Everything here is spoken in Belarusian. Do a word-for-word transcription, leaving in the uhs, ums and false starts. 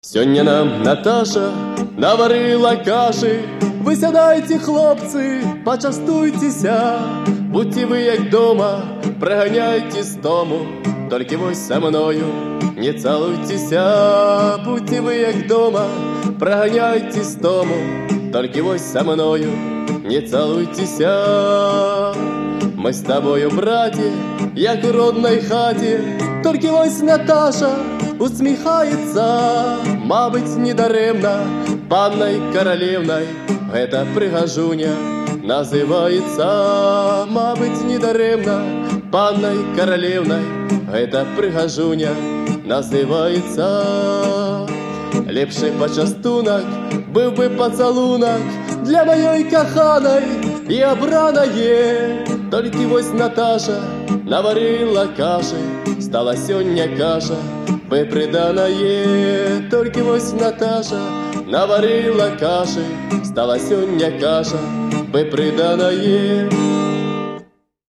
Сёння нам Наташа наварила каши. Вы сядайте, хлопцы, пачастуйцеся. Будьте вы як дома, проганяйте з дому. Толькі вось са мною не цалуйцеся. Будьте вы як дома, проганяйте з дому. Толькі вось са мною не цалуйцеся. Мы з тобою, браті, як у родной хаті. Толькі вось Наташа усміхаецца. Мабыць, недаремна паннай каралеўнай гэта прыгажуня называецца. Мабыць, недаремна паннай каралеўнай гэта прыгажуня называецца. Лепшы пачастунак быў бы пацалунак для маёй каханай і абранае. Толькі вось Наташа наварила каши, стала сёння каша выпрыданае. Толькі вось Наташа наварила каши, стала сёння каша выпрыданае.